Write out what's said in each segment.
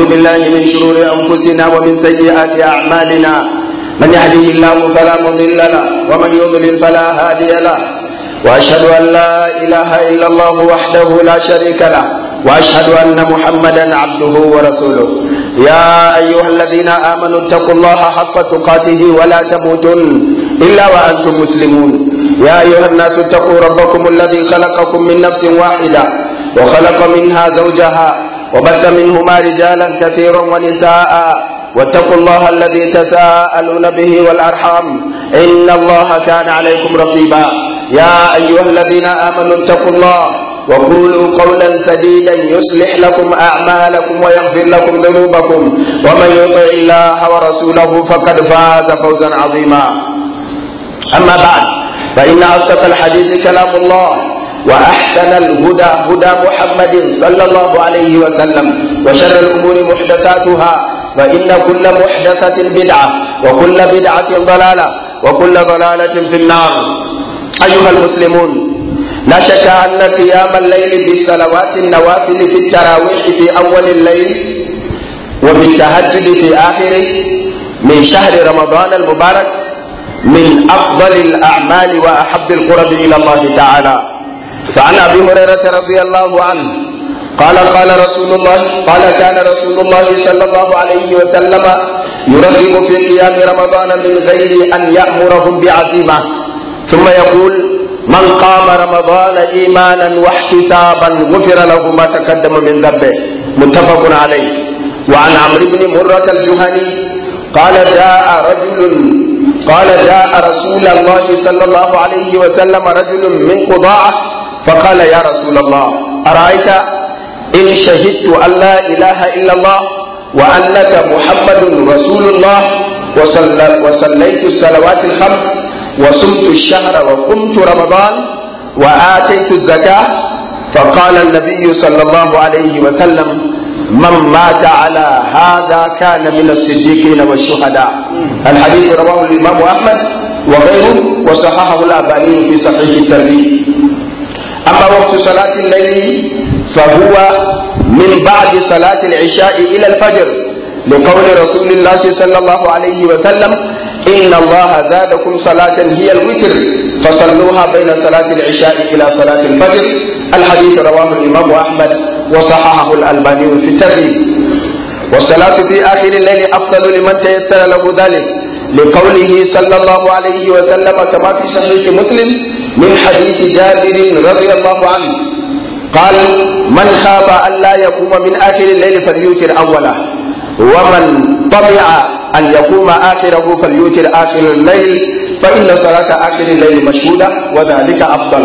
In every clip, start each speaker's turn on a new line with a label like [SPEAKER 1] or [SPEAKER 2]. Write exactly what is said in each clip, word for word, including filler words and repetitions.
[SPEAKER 1] بالله من شرور أنفسنا ومن سيئات أعمالنا من يهده الله فلا مضل له ومن يضلل فلا هادي له وأشهد أن لا إله إلا الله وحده لا شريك له وأشهد أن محمدا عبده ورسوله يا أيها الذين آمنوا اتقوا الله حق تقاته ولا تموتن إلا وأنتم مسلمون يا أيها الناس اتقوا ربكم الذي خلقكم من نفس واحدة وخلق منها زوجها وبث منهما رجالا كثيرا ونساء واتقوا الله الذي تساءلون به والأرحام إن الله كان عليكم رقيبا يا أيها الذين آمنوا اتقوا الله وقولوا قولا سديدا يصلح لكم أعمالكم ويغفر لكم ذنوبكم ومن يطع الله ورسوله فقد فاز فوزا عظيما أما بعد فإن أصدق الحديث كلام الله وأحسن الهدى هدى محمد صلى الله عليه وسلم وشر الأمور محدثاتها فإن كل محدثة بدعة وكل بدعة ضلالة وكل ضلالة في النار. أيها المسلمون، لا شك أن قيام الليل بالصلوات النوافل في التراويح في أول الليل وبالتهجد في آخره من شهر رمضان المبارك من أفضل الأعمال وأحب القرب إلى الله تعالى. فعن أبي هريرة رضي الله عنه قال قال رسول الله قال كان رسول الله صلى الله عليه وسلم يرغب في قيام رمضان من غير أن يأمرهم بعزيمة ثم يقول من قام رمضان إيمانا واحتسابا غفر له ما تقدم من ذنبه متفق عليه. وعن عمرو بن مرة الجهني قال جاء رجل قال جاء رسول الله صلى الله عليه وسلم رجل من قضاعة فقال يا رسول الله أرأيت إن شهدت أن لا إله إلا الله وأنك محمد رسول الله وصليت الصلوات الخمس وصمت الشهر وقمت رمضان وآتيت الزكاة. فقال النبي صلى الله عليه وسلم من مات على هذا كان من الصديقين والشهداء. الحديث رواه الإمام أحمد وغيره وصححه الألباني في صحيح الترغيب. أما وقت صلاة الليل فهو من بعد صلاة العشاء إلى الفجر لقول رسول الله صلى الله عليه وسلم إن الله زادكم صلاة هي الوتر فصلوها بين صلاة العشاء إلى صلاة الفجر. الحديث رواه الإمام أحمد وصححه الألباني في الترغيب. والصلاة في آخر الليل أفضل لمن تيسر له ذلك لقوله صلى الله عليه وسلم كما في صحيح مسلم من حديث جابر رضي الله عنه قال من خاف أن لا يقوم من آخر الليل فليوتر أوله ومن طمع أن يقوم آخره فليوتر آخر الليل فإن صلاة آخر الليل مشهودة وذلك أفضل.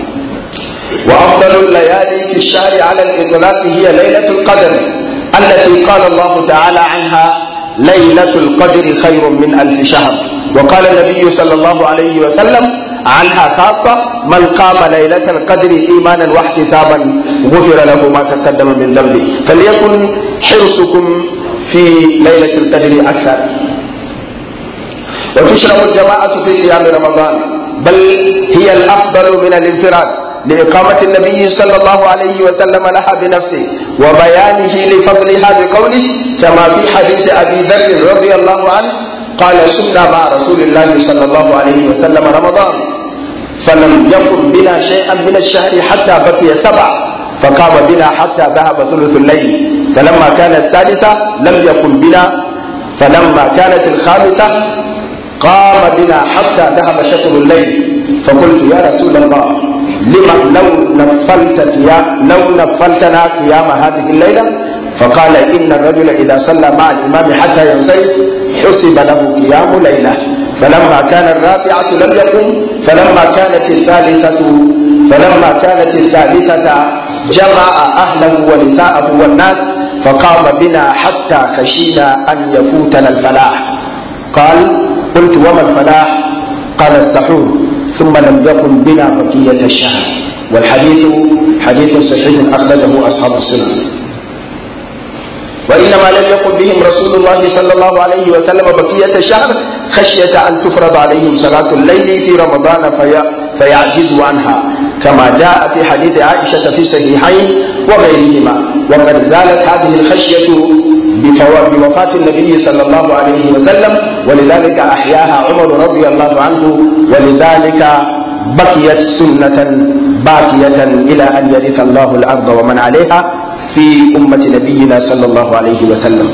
[SPEAKER 1] وأفضل الليالي في الشهر على الإطلاق هي ليلة القدر التي قال الله تعالى عنها ليلة القدر خير من ألف شهر. وقال النبي صلى الله عليه وسلم عنها خاصة من قام ليلة القدر إيمانا واحتسابا غفر له ما تقدم من ذنبه. فليكن حرصكم في ليلة القدر أكثر. وتشرع الجماعة في قيام رمضان بل هي الأفضل من الانفراد لإقامة النبي صلى الله عليه وسلم لها بنفسه وبيانه لفضلها بقوله كما في حديث أبي ذر رضي الله عنه قال سمنا مع رسول الله صلى الله عليه وسلم رمضان فلم يكن بنا شيئا من الشهر حتى بقي سبع فقام بنا حتى ذهب ثلث الليل فلما كانت الثالثة لم يكن بنا فلما كانت الخامسة قام بنا حتى ذهب شطر الليل فقلت يا رسول الله لما لو نفلت لو نفلتنا قيام هذه الليلة فقال إن الرجل إذا صلى مع الإمام حتى ينصرف حسب له قيام ليلة فلما كان الرابعة لم يقم فلما كانت الثالثة فلما كانت الثالثة جمع أهله ونساءه والناس فقام بنا حتى خشينا أن يفوتنا الفلاح. قال قلت وما الفلاح؟ قال السحور ثم لم يكن بنا بقية الشهر. والحديث حديث صحيح أخرجه أصحاب السنن. وإنما لم يكن بهم رسول الله صلى الله عليه وسلم بقية الشهر خشية أن تفرض عليهم صلاة الليل في رمضان في فيعجزوا عنها كما جاء في حديث عائشة في الصحيحين وغيرهما. وقد زالت هذه الخشية بوفاة النبي صلى الله عليه وسلم، ولذلك أحياها عمر رضي الله عنه، ولذلك بقيت سنة باقية إلى أن يرث الله الأرض ومن عليها في أمة نبينا صلى الله عليه وسلم.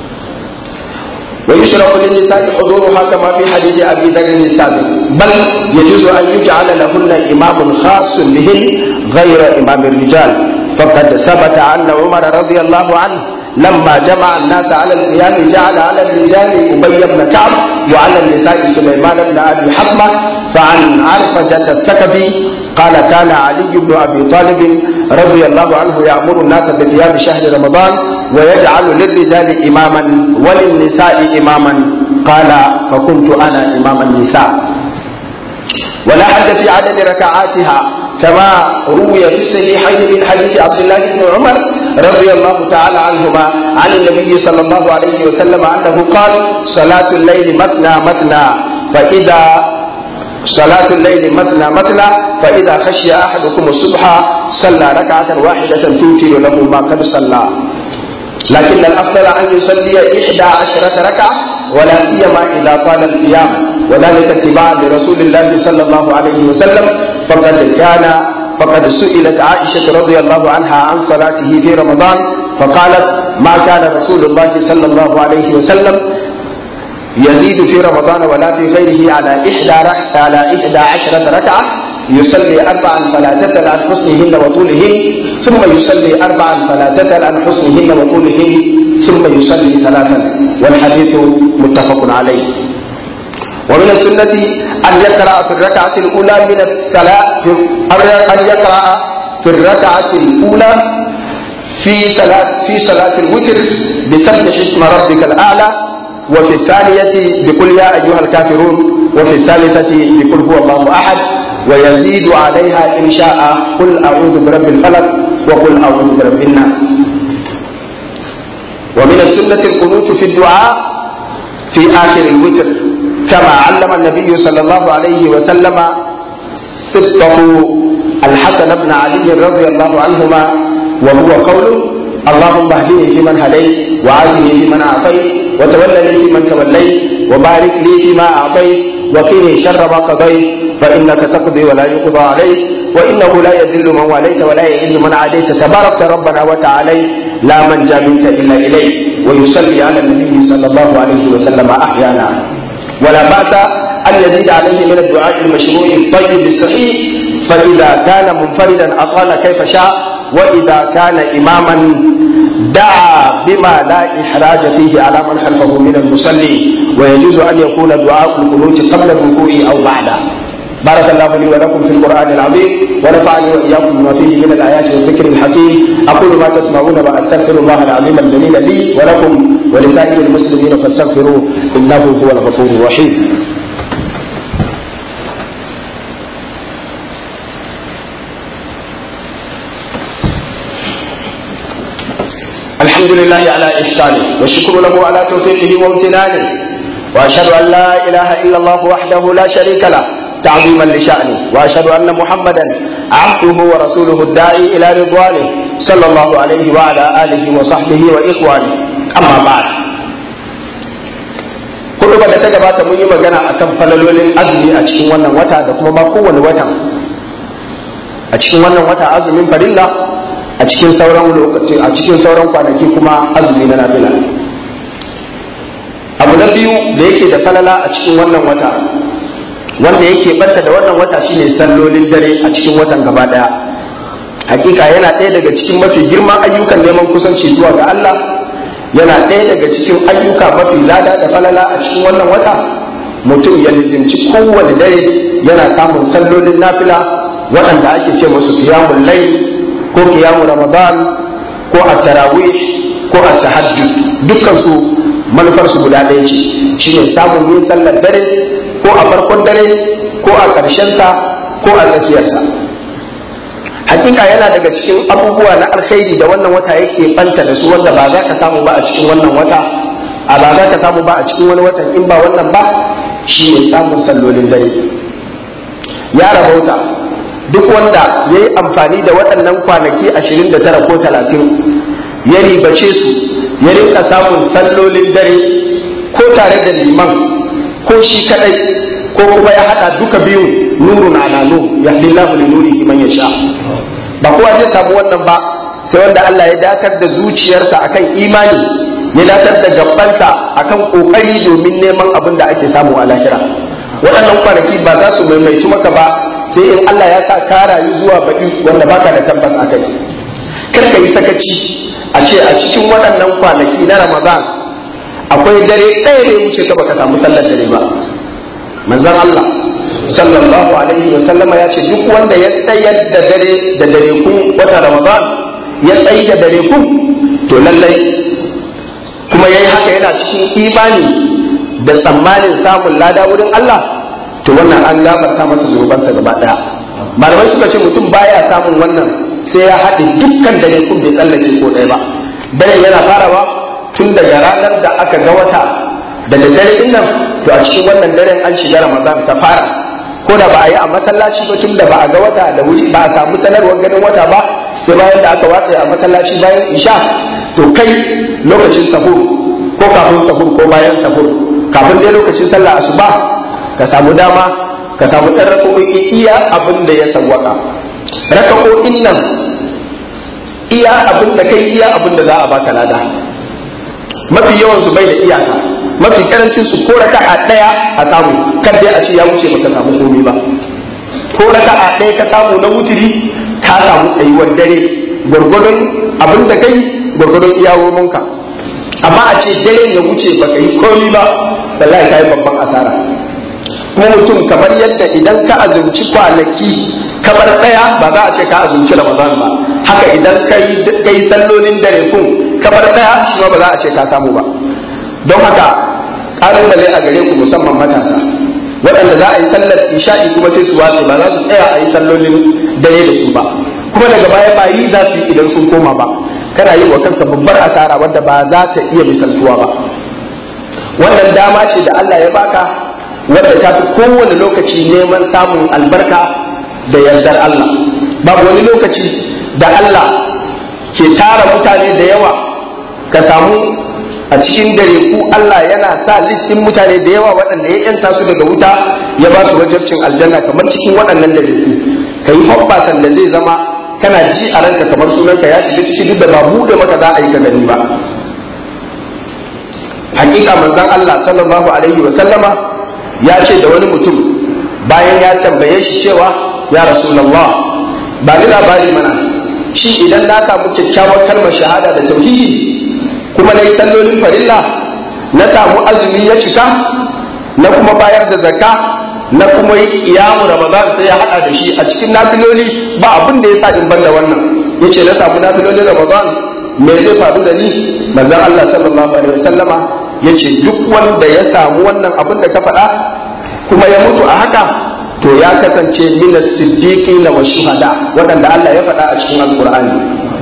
[SPEAKER 1] ويشرع للنساء حضورها كما في حديث أبي ذر السابق، بل يجوز أن يجعل لهن إمام خاص بهن غير إمام الرجال، فقد ثبت أن عمر رضي الله عنه لما جمع الناس على القيام جعل على الرجال أبي بن كعب وعلى النساء سليمان بن أبي حطمة. فعن عرفجة الثقفي قال كان علي بن أبي طالب رضي الله عنه يأمر الناس بقيام شهر رمضان ويجعل للرجال إماما وللنساء إماما، قال فكنت أنا إمام النساء. ولا حد في عدد ركعاتها كما روي في الصحيحين من حديث عبد الله بن عمر رضي الله تعالى عنهما عن النبي صلى الله عليه وسلم أنه قال صلاة الليل مثنى مثنى فإذا صلاة الليل مثنى مثنى فإذا خشي أحدكم الصبح صلى ركعة واحدة توتر له ما قد صلى، لكن الأفضل أن يصلي إحدى عشرة ركعة ولا سيما إذا طال القيام، وذلك اتباعا لرسول الله صلى الله عليه وسلم. فقد كان فقد سئلت عائشة رضي الله عنها عن صلاته في رمضان فقالت ما كان رسول الله صلى الله عليه وسلم يزيد في رمضان ولا في غيره على إحدى على إحدى عشرة ركعة، يصلي أربعا فلا تسأل عن حسنهن وطولهن ثم يصلي أربعا فلا تسأل عن حسنهن وطولهن ثم يصلي ثلاثا، والحديث متفق عليه. ومن السنة أن يقرأ في الركعة الأولى من الصلاة أن يقرأ في الركعة الأولى في صلاة في صلاة الوتر بسبح اسم ربك الأعلى، وفي الثانية بقل يا أيها الكافرون، وفي الثالثة بقل هو الله أحد، ويزيد عليها إن شاء قل أعوذ برب الفلق وقل أعوذ برب الناس. ومن السنة القنوت في الدعاء في آخر الوتر كما علم النبي صلى الله عليه وسلم سبطه الحسن بن علي رضي الله عنهما، وهو قوله اللهم اهدني فيمن هديت وعافني فيمن أعطيت وتولني فيمن توليت وبارك لي فيما أعطيت وقني شر ما قضيت فإنك تقضي ولا يقضى عليك وإنه لا يذل من واليت ولا يعز من عاديت تبارك ربنا وتعالى لا منجا منك إلا إليك. ويصلي على النبي صلى الله عليه وسلم أحيانا. ولا بأس أن يزيد عليه من الدعاء المشروع الطيب الصحيح، فإذا كان منفردا أطال كيف شاء، وإذا كان إماما دعا بما لا إحراج فيه على من خلفه من المصلي، ويجوز أن يكون دعاء القنوت قبل الركوع أو بعده. بارك الله لي ولكم في القرآن العظيم ونفعني وإياكم بما فيه من الآيات والذكر الحكيم. أقول ما تسمعون وأستغفر الله العظيم الجليل لي ولكم ولسائر المسلمين فاستغفروه إنه هو الغفور الرحيم. الحمد لله على إحسانه والشكر له على توفيقه وامتنانه، وأشهد أن لا إله إلا الله وحده لا شريك له تعظيما لشأنه، وأشهد أن محمدا عبده ورسوله الداعي إلى رضوانه صلى الله عليه وعلى آله وصحبه وإخوانه. أما بعد، kudu da ta gabata mun yi magana akan falalolin azumi a cikin wannan wata da kuma ma kowane watan a cikin wannan wata azumin farilla, a cikin sauran lokaci a cikin sauran kwanaki kuma azumi na nafila. Abu na biyu da yake da falala a cikin wannan wata wanda yake banta da wannan wata shine sallolin dare a cikin watan gaba daya. Hakika yana ɗaya daga cikin mafi girman ayyukan neman kusanci zuwa ga Allah, yana ɗaya daga cikin ayyuka mafi lada da falala a cikin wannan wata. Mutum ya lizimci kowane dare yana samun sallolin nafila waɗanda ake ce musu qiyamul layl ko qiyamu ramadan ko at-tarawih ko at-tahajjud, dukkan su manufar su guda ɗaya ce, shine samun yin sallar dare ko a farkon dare ko a ƙarshen sa ko a tsakiyarsa. Hakika yana daga cikin abubuwa na alkhairi da wannan wata yake banta da su wanda ba za ka samu ba a cikin wannan wata a ba za ka samu ba a cikin wani watan in ba wannan ba, shi ne samun sallolin dare. Ya rabauta duk wanda ya yi amfani da waɗannan kwanaki ashirin da tara ko talatin ya ribace su ya rinka samun sallolin dare ko tare da liman ko shi kadai ko kuma ya hada duka biyu nurun ala nur yahdillahu li nurihi man yasha. Ba kowa zai samu wannan ba sai wanda Allah ya dakar da zuciyarsa akan imani, ya dakar da gabansa akan kokari domin neman abin da ake samu a lahira. Waɗannan kwanaki ba za su maimaitu maka ba sai in Allah ya sa ka rayu zuwa baɗi wanda baka da tabbas akai. Kar ka yi sakaci a ce a cikin waɗannan kwanaki na Ramadan akwai dare ɗaya da ya wuce ka baka samu sallar dare ba. Manzon Allah sallallahu alaihi wa sallama ya ce duk wanda ya tsayar da dare da dare kun wata Ramadan ya tsayi da dare kun to lallai kuma yayi haka yana cikin imani da tsammanin samun lada wurin Allah, to wannan an gafarta masa zunubansa gaba daya. Malamai suka ce mutum baya samun wannan sai ya haɗe dukkan dare kun bai tsallake ko ɗaya ba. Dare yana farawa tun daga ranar da aka ga wata da dare din nan, to a cikin wannan daren an shiga Ramadan ta fara, ko da ba a yi a masallaci ba tun da ba a ga wata da wuri ba a samu sanarwar ganin wata ba sai bayan da aka watsa a masallaci bayan isha. To kai lokacin sahur ko kafin sahur ko bayan sahur, kafin dai lokacin sallah asuba, ka samu dama ka samu ɗan raka'o'i iya abin da ya sawwaka. Raka'o'in nan iya abin da kai iya abin da za a baka lada. Mafi yawan su bai da iyaka, mafi karancin su ko raka'a daya a samu, kar dai a ce ya wuce baka samu komai ba. Ko raka'a daya ka samu na wutiri ka samu tsayuwar dare gwargwadon abin da kai gwargwadon iyawominka. Amma a ce dare ya wuce baka yi komai ba, wallahi kai babban asara. Kuma mutum kamar yadda idan ka azumci kwanaki kamar daya ba za a ce ka azumci Ramadan ba, haka idan kai kai sallolin dare kun kamar daya shi ba za a ce ka samu ba. Don haka ƙalubale a gare ku musamman matasa waɗanda za a yi sallar isha'i kuma sai su watse ba za su tsaya a yi sallolin dare da su ba, kuma daga baya ba yi za su yi idan sun koma ba. Kana yi wa kanka babbar asara wadda ba za ta iya misaltuwa ba. Wannan dama ce da Allah ya baka wadda ta fi kowane lokaci neman samun albarka da yardar Allah. Babu wani lokaci da Allah ke tara mutane da yawa ka samu a cikin dare ku Allah yana sa listin mutane da yawa waɗanda ya yanta su daga wuta ya ba su wajabcin aljanna kamar cikin waɗannan dare ku. Ka yi hoɓɓasan da zai zama kana ji a ranka kamar sunanka ya shiga ciki duk da ba buɗe maka za a yi ka gani ba. Hakika manzon Allah sallallahu alaihi wa sallama ya ce da wani mutum bayan ya tambaye shi cewa ya Rasulullah ba ni labari mana, shi idan na samu kyakkyawar kalmar shahada da tauhidi kuma na yi sallolin farilla na samu azumi ya cika na kuma bayar da zakka na kuma yi iyamu Ramadan sai ya hada da shi a cikin nafiloli ba abin da ya sa in banda wannan. Yace na samu nafilolin Ramadan me zai faru da ni? Manzon Allah sallallahu alaihi wasallama yace duk wanda ya samu wannan abin da ka faɗa kuma ya mutu a haka to ya kasance minas siddiqina wa shuhada, waɗanda Allah ya faɗa a cikin Alƙur'ani.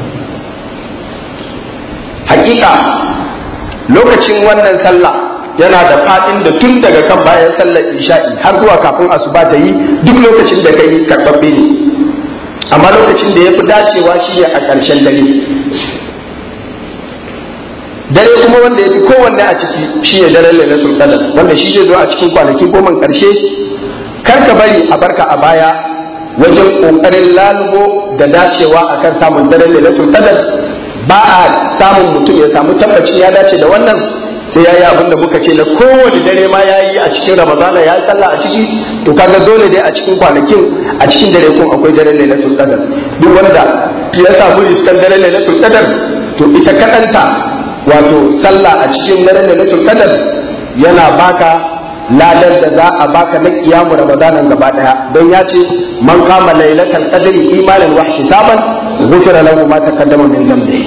[SPEAKER 1] Hakika lokacin wannan sallah yana da fadin da tun daga kan bayan sallar isha'i har zuwa kafin asuba ta yi duk lokacin da kai karɓaɓɓe ne, amma lokacin da ya fi dacewa shi ne a ƙarshen dare. Dare kuma wanda ya fi kowanne a ciki shi ne daren lailatul qadr, wanda shi zai zo a cikin kwanaki goma ƙarshe. Kar ka bari a barka a baya wajen ƙoƙarin lalubo da dacewa akan samun daren lailatul qadr. Ba a samun mutum ya samu tabbacin ya dace da wannan sai ya yi abin da muka ce na kowane dare ma ya yi a cikin Ramadana ya yi sallah a ciki, to kaga dole dai a cikin kwanakin a cikin dare kun akwai daren lailatul qadr. Duk wanda ya samu riskan daren lailatul qadr to ita kadanta wato sallah a cikin daren lailatul qadr yana baka ladan da za a baka na kiyamu Ramadanan gaba daya, don ya ce man kama lailatul qadri imanan wa ihtisaban ghufira lahu ma taqaddama min dhanbihi.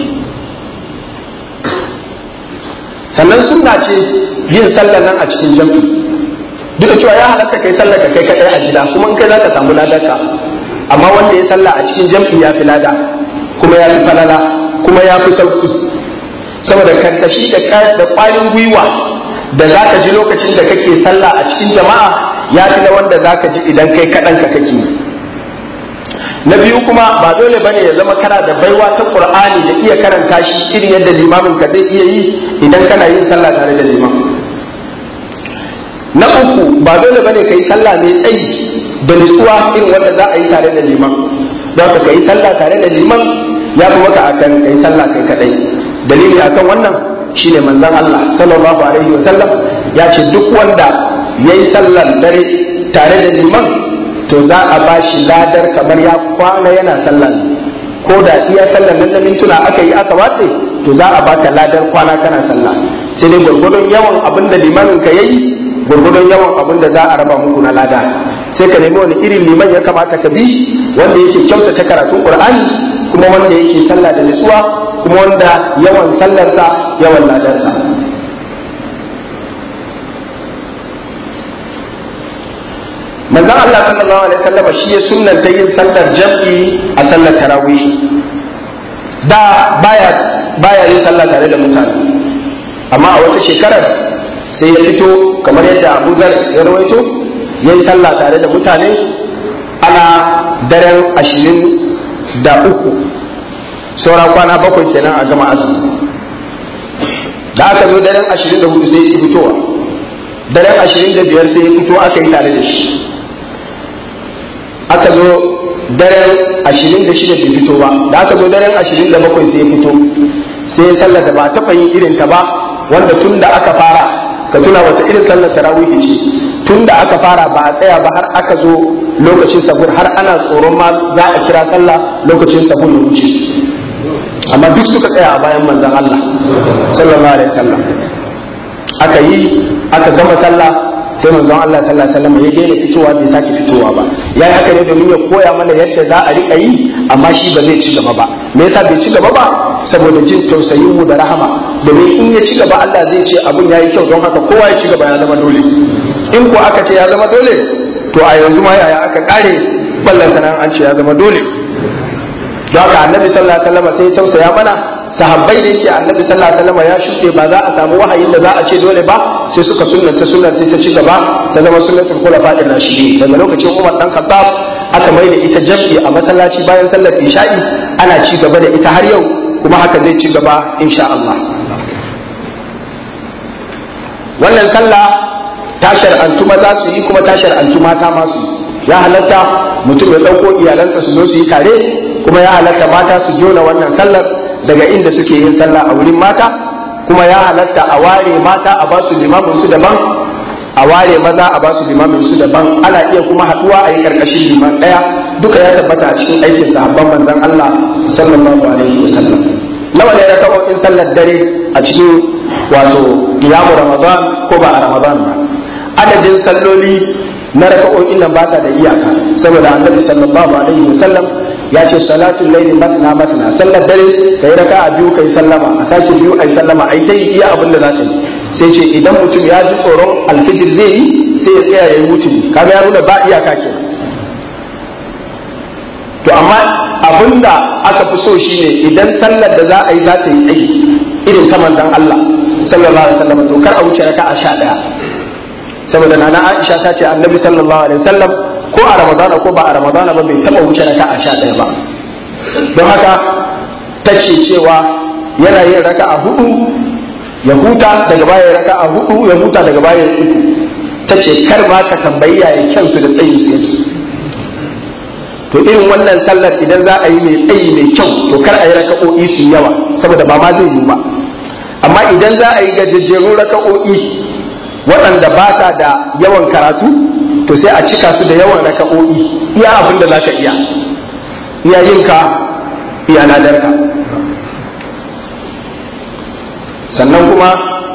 [SPEAKER 1] Sannan sunna ce yin sallar nan a cikin jam'i, duk da cewa ya halatta kai sallar ka kai kadai a gida kuma in kai zaka samu ladarka, amma wanda ya sallah a cikin jam'i ya fi lada kuma ya fi falala kuma ya fi sauki, saboda karkashi da kwarin gwiwa da za ka ji lokacin da kake sallah a cikin jama'a ya fi na wanda za ka ji idan kai kaɗan ka kake. na biyu kuma ba dole bane ya zama kana da baiwa ta Qur'ani da iya karanta shi irin yadda limamin ka zai iya yi idan kana yin sallah tare da liman. Na uku ba dole bane kai sallah mai tsayi da nutsuwa irin wanda za a yi tare da liman. Don ka kai sallah tare da liman ya fi maka akan kai sallah kai kadai. Dalili akan wannan shine manzon Allah sallallahu alaihi wa sallam ya ce duk wanda yayi sallar dare tare da liman to za a ba shi ladar kamar ya kwana yana sallar, ko da iya sallar nan da mintuna aka yi aka watse to za a baka ladar kwana kana sallah, sai dai gurgurdon yawan abin da limamin ka yayi gurgurdon yawan abin da za a raba muku na lada. Sai ka nemi wani irin liman ya kamata ka bi, wanda yake kyautata karatun Qur'ani kuma wanda yake sallah da nutsuwa kuma wanda yawan sallarsa yawan ladarsa. Manzon Allah sallallahu alaihi wasallam shi ya sunnanta yin sallar jam'i a sallar tarawih. Da baya baya yin sallah tare da mutane, amma a wata shekarar sai ya fito kamar yadda Abu Zar ya rawaito yin sallah tare da mutane ana daren ashirin da uku sauran kwana bakwai kenan a gama azumi. Da aka zo daren ashirin da hudu sai ya fitowa, daren ashirin da biyar sai ya fito aka yi tare da shi, aka zo daren ashirin da shida bai fito ba, da aka zo daren ashirin da bakwai sai ya fito, sai ya sallar da ba a taɓa yin irin ta ba, wanda tun da aka fara, ka tuna wata irin sallar tarawih ce, tun da aka fara ba a tsaya ba har aka zo lokacin sahur, har ana tsoron ma za a kira sallah lokacin sahur ya wuce, amma duk suka tsaya a bayan manzon Allah sallallahu alaihi wasallam. Aka yi aka gama sallah sai manzon Allah sallallahu alaihi wasallam ya daina fitowa, bai sake fitowa ba. Yayi haka ne domin ya koya mana yadda za a rika yi, amma shi ba zai ci gaba ba. Me yasa bai ci gaba ba? Saboda jin tausayin mu da rahama, domin in ya ci gaba Allah zai ce abun yayi kyau, don haka kowa ya ci gaba ya zama dole. In ko aka ce ya zama dole, to a yanzu ma yaya aka kare ballan sanan an ce ya zama dole. Don haka Annabi sallallahu alaihi wasallam sai ya tausaya mana. Sahabbai da yake Annabi sallallahu alaihi wasallam ya shuɗe ba za a samu wahayin da za a ce dole ba, sai suka sunnanta sunnar sai ta ci gaba ta zama sunnatul khulafa'ir rashidin. Daga lokacin Umar dan Khattab aka mai da ita jam'i a masallaci bayan sallar isha'i, ana ci gaba da ita har yau, kuma haka zai ci gaba insha Allah. Wannan sallah ta shar'antu maza su yi kuma ta shar'antu mata ma su yi. Ya halatta mutum ya ɗauko iyalansa su zo su yi tare, kuma ya halatta mata su jona wannan sallar daga inda suke yin sallah a wurin mata, kuma ya halatta a ware mata a basu limamin su daban, a ware maza a basu limamin su daban. Ana iya kuma haduwa a yi karkashin liman daya, duka ya tabbata a cikin aikin sahabban manzon Allah sallallahu alaihi wasallam. Nawa ne raka'o'in sallar dare a cikin wato qiyamu Ramadan ko ba a Ramadan ba? Adadin salloli na raka'o'in nan ba ta da iyaka, saboda Annabi sallallahu alaihi wasallam ya ce salatul layli matna matna, sallar dare kai raka'a biyu kai sallama, a sake biyu ai sallama, ai sai iya abin da za ta yi. Sai ce idan mutum ya ji tsoron alfijir zai yi sai ya tsaya ya yi wuturi, kaga ya nuna ba iyaka ke. To amma abinda aka fi so shine idan sallar da za a yi za ta yi tsayi irin ta manzon Allah sallallahu alaihi wasallam, to kar a wuce raka'a sha ɗaya, saboda nana Aisha ta ce Annabi sallallahu alaihi wasallam ko a Ramadana ko ba a Ramadana ba bai taba wuce raka'a sha ɗaya ba. Don haka ta ce cewa yana yin raka'a hudu ya huta, daga baya raka'a hudu ya huta, daga baya uku. Ta ce kar ma ka tambayi yayin kyansu da tsayi su yake. To irin wannan sallar idan za a yi mai tsayi mai kyau, to kar a yi raka'o'i su yawa, saboda ba ma zai yi ba. Amma idan za a yi gajejjerun raka'o'i waɗanda ba ta da yawan karatu, to sai a cika su da yawan raka'o'i iya abin da za ka iya, iya yinka iya nadarka. Sannan kuma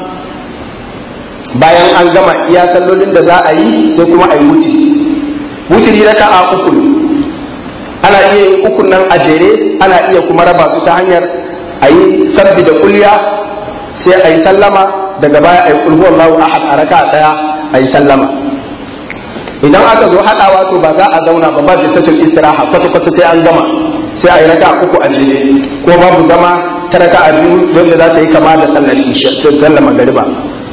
[SPEAKER 1] bayan an gama iya sallolin da za a yi sai kuma a yi wutiri. Wutiri raka'a uku ne, ana iya yin ukun nan a jere, ana iya kuma raba su ta hanyar a yi sabbi da kulya sai a yi sallama, daga baya a yi kulhu Allahu ahad a raka'a daya a yi sallama. Idan aka zo haɗawa to ba za a zauna ba, ba jisatul istiraha kwata kwata sai an gama, sai a yi raka'a uku a jere, ko babu zama ta raka'a biyu wanda za ta yi kama da sallar isha, sallar magariba.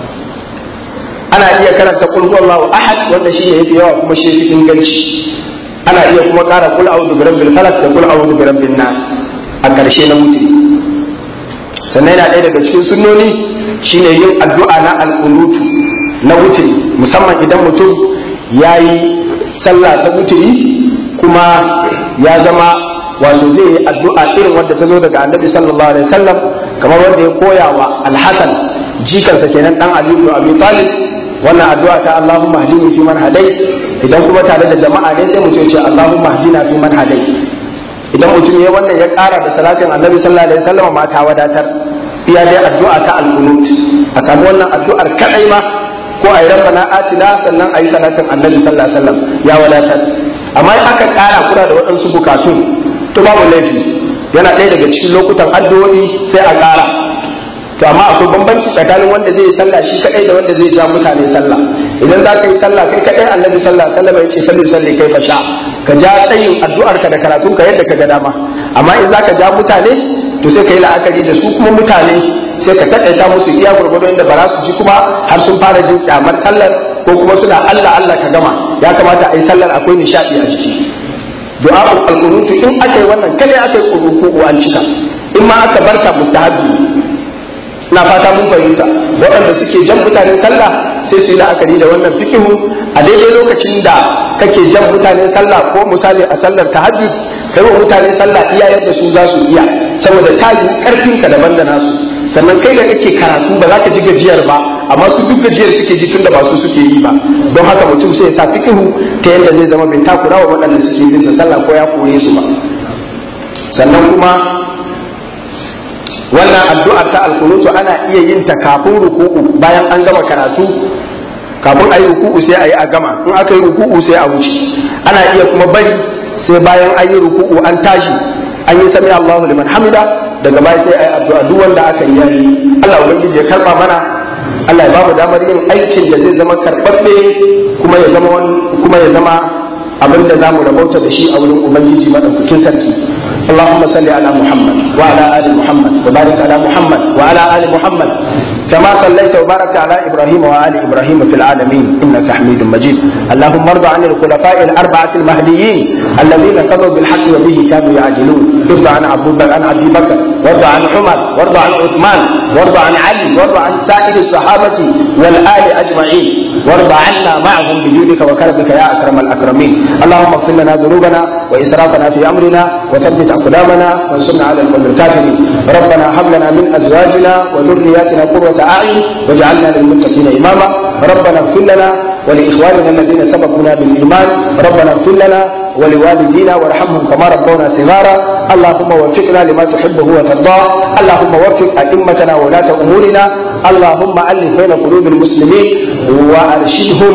[SPEAKER 1] Ana iya karanta qul huwallahu ahad, wanda shi ne yafi yawa kuma shi yafi inganci. ana iya kuma ƙara kul a'udhu bi rabbil falaq da kul a'udhu bi rabbin nas a ƙarshe na wutri. Sannan yana ɗaya daga cikin sunnoni shine yin addu'a na al-qunutu na wutri, musamman idan mutum yayi sallah ta wutri kuma ya zama wato zai yi addu'a irin wanda ta zo daga annabi sallallahu alaihi wasallam, kamar wanda ya koya wa al-Hasan jikansa kenan dan Ali ibn Abi Talib wannan addu'a ta Allahumma hdini fi man hadai. Idan kuma tare da jama'a ne sai mutum ya ce Allahumma hdina fi man hadai. Idan mutum ya wannan ya ƙara da salatin annabi sallallahu alaihi wasallam ma ta wadatar, iya dai addu'a ta al-qunut a samu wannan addu'ar kadai ma, ko ayi rabbana atina sannan ayi salatin annabi sallallahu alaihi wasallam ya wadatar. Amma in aka ƙara kura da waɗansu bukatun to babu laifi, yana ɗaya daga cikin lokutan addu'o'i sai a ƙara. To amma akwai bambanci tsakanin wanda zai yi sallah shi kadai da wanda zai ja mutane sallah. Idan za ka yi sallah kai kadai annabi sallallahu alaihi wasallam ya ce sallu salli kai fa sha, ka ja tsayin addu'arka da karatun ka yadda ka ga dama. Amma in za ka ja mutane to sai ka yi la'akari da su kuma mutane sai ka taƙaita musu iya gurgudu inda ba za su ji kuma har sun fara jin kyamar sallar ko kuma suna Allah Allah ka gama. Ya kamata a yi sallar akwai nishadi a jiki. Du'a al-qunutu in aka yi wannan kada aka yi ruku'u an cika, in ma aka barka mustahabbi. Na fata mun fahimta, waɗanda suke jan mutanen sallah sai su yi la'akari da wannan fikihu a daidai lokacin da kake jan mutanen sallah, ko misali a sallar tahajjud kai wa mutanen sallah iya yadda su za su iya, saboda ta yi karfin ka daban da nasu. Sannan kai da kake karatu ba za ka ji gajiyar ba, amma su duk gajiyar suke ji tunda ba su suke yi ba. Don haka mutum sai ya sa fikihu ta yadda zai zama bai takura wa waɗanda suke bin sallah ko ya koye su ba. Sannan kuma wannan addu'ar ta alkunutu ana iya yin ta kafin ruku'u, bayan an gama karatu, kafin ayi ruku'u sai ayi a gama, in aka yi ruku'u sai a wuce. Ana iya kuma bari sai bayan an yi ruku'u an tashi an yi sami Allahu liman hamida, daga baya sai ayi addu'a. Duk wanda aka yi yayi. Allah ubangiji ya karba mana, Allah ya ba mu damar yin aikin da zai zama karbabbe kuma ya zama kuma ya zama abin da zamu rabauta da shi a wurin ubangiji madaukakin sarki. اللهم صل على محمد وعلى آل محمد وبارك على محمد وعلى آل محمد كما صليت وباركت على إبراهيم وآل إبراهيم في العالمين إنك حميد مجيد. اللهم ارض عن الخلفاء الأربعة المهديين الذين قضوا بالحق وبه كانوا يعدلون. ارض عن عن أبي بكر، وارض عن عمر، وارض عن عثمان، وارض عن علي، وارض عن سائر الصحابة والآل أجمعين، وارض عنا معهم بجودك وكرمك يا أكرم الأكرمين. اللهم اغفر لنا ذنوبنا وإسرافنا في أمرنا وثبت أقدامنا وانصرنا على القوم الكافرين. ربنا هب لنا من أزواجنا وذرياتنا قرة أعين واجعلنا للمتقين إماما. ربنا اغفر لنا ولإخواننا الذين سبقونا بالإيمان. ربنا اغفر لنا ولوالدينا وارحمهم كما ربونا صغارا. اللهم وفقنا لما تحبه وترضاه. اللهم وفق أئمتنا وولاة أمورنا. اللهم ألف بين قلوب المسلمين وأرشدهم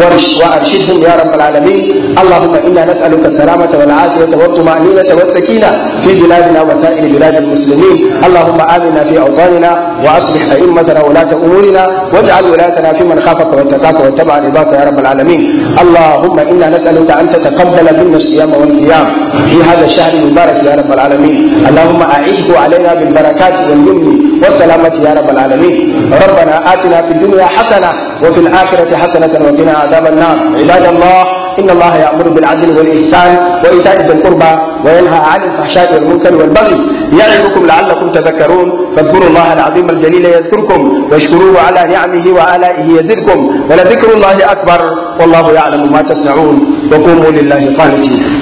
[SPEAKER 1] وأرشدهم يا رب العالمين. اللهم إنا نسألك السلامة والعافية والطمأنينة والسكينة في بلادنا وسائر بلاد المسلمين. اللهم آمنا في أوطاننا وأصلح أئمتنا وولاة أمورنا واجعل ولايتنا في من خافك واتقاك واتبع رضاك يا رب العالمين. اللهم إنا نسألك أن تتقبل منا الصيام والقيام في هذا الشهر المبارك يا رب العالمين. اللهم أعده علينا بالبركات واليمن والسلامة يا رب العالمين. ربنا آتنا في الدنيا حسنة وفي الآخرة حسنة وقنا عذاب النار. عباد الله، إن الله يأمر بالعدل والإحسان وإيتاء ذي القربى وينهى عن الفحشاء والمنكر والبغي يعظكم لعلكم تذكرون. فاذكروا الله العظيم الجليل يذكركم واشكروه على نعمه وآلائه يزدكم ولذكر الله أكبر والله يعلم ما تصنعون. وقوموا لله قانتين.